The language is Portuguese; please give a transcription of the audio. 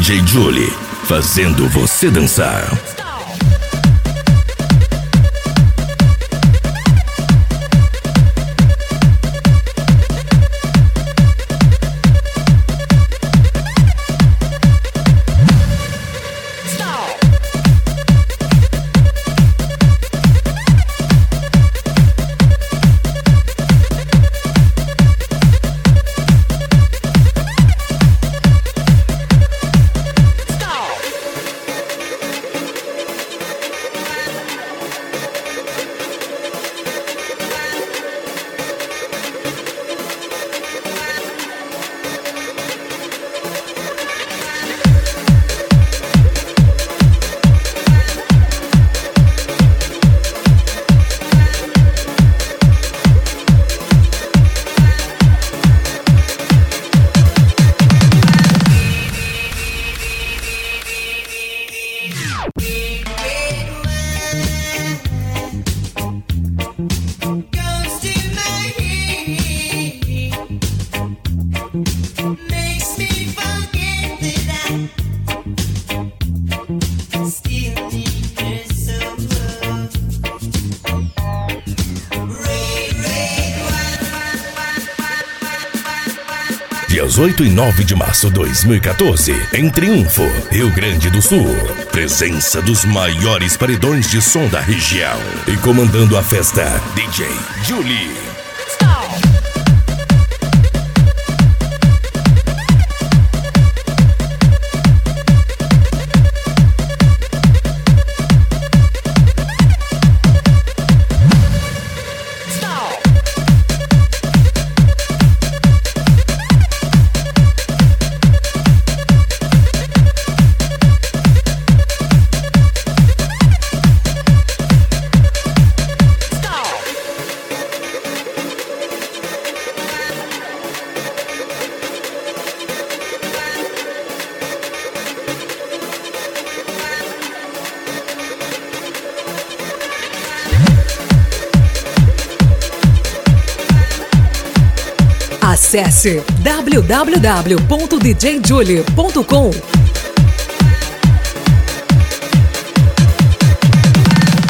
DJ Julie, fazendo você dançar. Dias 8 e 9 de março de 2014, em Triunfo, Rio Grande do Sul. Presença dos maiores paredões de som da região. E comandando a festa, DJ Julie. Acesse www.djjulie.com